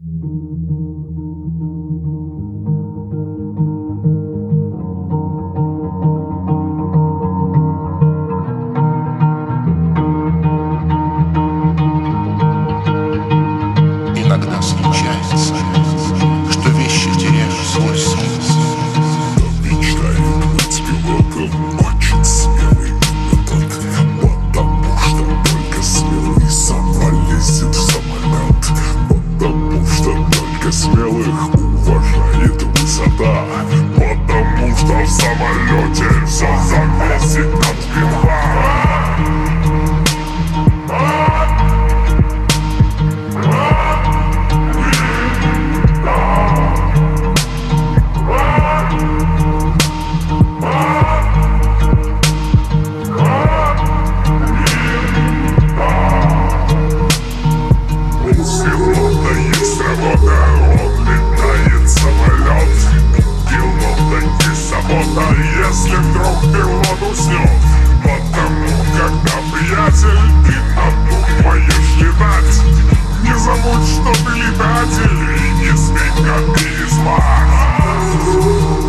Иногда случается, что вещи теряют свой смысл. Мечтает быть пилотом, очень смелый метод, потому что только смелый сам полезет в самолет, потому что только смелых уважает высота, потому что в самолете все зависит от винта. Если вдруг пилот уснет, потому когда, приятель, ты над думаешь летать, не забудь, что ты летатель, и не смей, как ты из